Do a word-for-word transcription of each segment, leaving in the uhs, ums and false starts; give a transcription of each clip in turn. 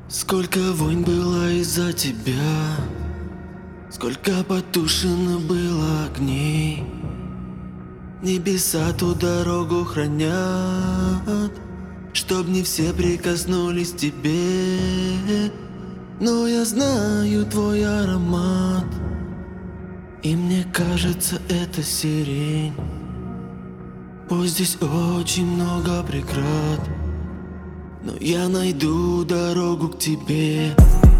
Сколько войн было из-за тебя, сколько потушено было огней. Небеса ту дорогу хранят, чтоб не все прикоснулись к тебе. Но я знаю твой аромат, и мне кажется, это сирень. Пусть здесь очень много преград, но я найду дорогу к тебе.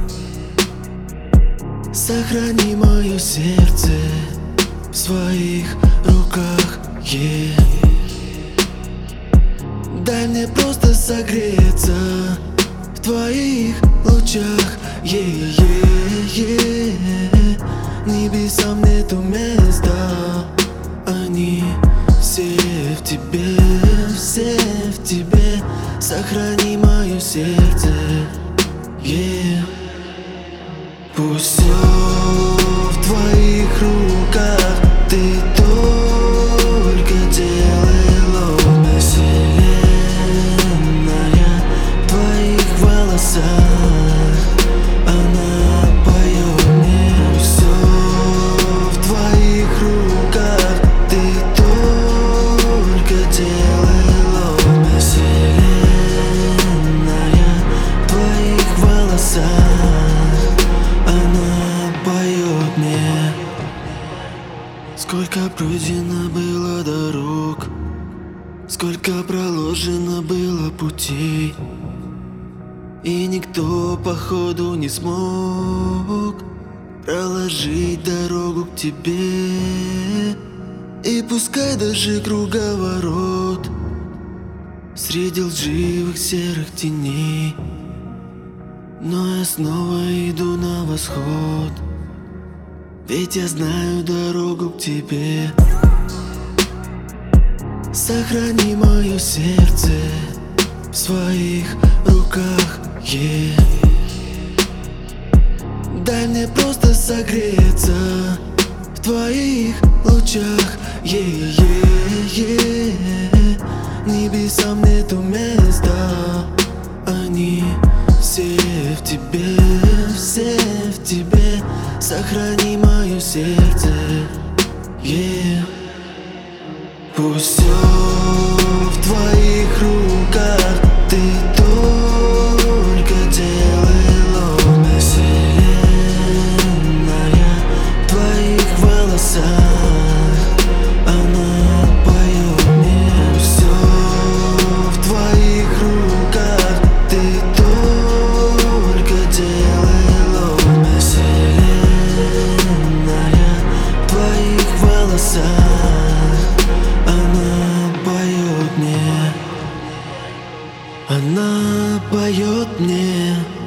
Сохрани мое сердце в своих руках, yeah. Дай мне просто согреться в твоих лучах, yeah, yeah, yeah. Небесам нету места, они все в тебе, все в тебе. Сохрани мое сердце, yeah. Пусть все в твоих руках, ты только делай ловно. Вселенная в твоих волосах, она поет мне. Все в твоих руках, ты только делай ловно. Вселенная в твоих волосах, она поет мне. Сколько пройдено было дорог, сколько проложено было путей, и никто походу не смог проложить дорогу к тебе. И пускай даже круговорот среди лживых серых теней, но я снова иду на восход, ведь я знаю дорогу к тебе. Сохрани мое сердце в своих руках, yeah. Дай мне просто согреться в твоих лучах, yeah, yeah, yeah. Небесам нету места, они все в тебе, все в тебе. Сохрани мое сердце, yeah. Пусть все в твоих руках, ты только делай ловно. Вселенная в твоих волосах, она поет мне. Все в твоих руках, ты только делай ловно. Вселенная в твоих волосах, она поет мне, она поет мне.